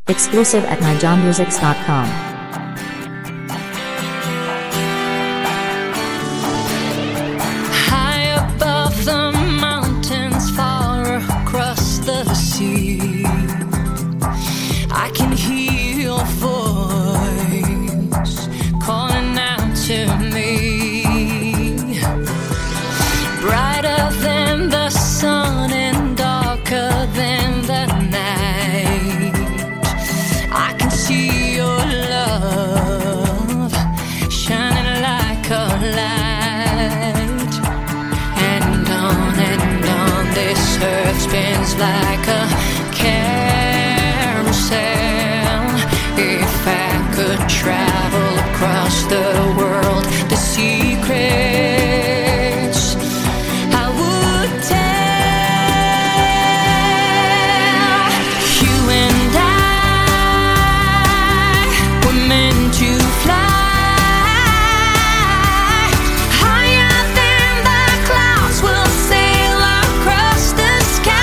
Exclusive at myjohnmusics.com. High above the mountains, far across the sea, I can hear your voice calling out to me. Brighter than the sun and darker than the night, I can see your love shining like a light. And on this earth spins like a carousel. If I could travel across the world, the secrets I would tell. You and I were meant to fly higher than the clouds. We'll sail across the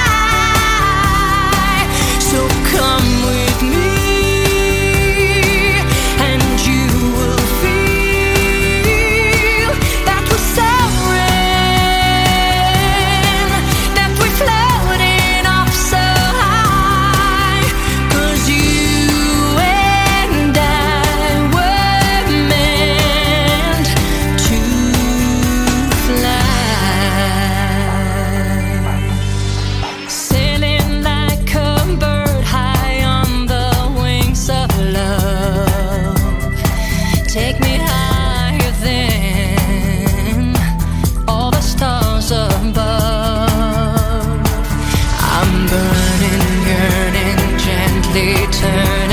sky. So come with me, and you will feel that we're soaring, that we're floating up so high. 'Cause you and I were meant to fly. Sailing like a bird high on the wings of love. Take me higher than all the stars above. I'm burning, yearning, gently turning.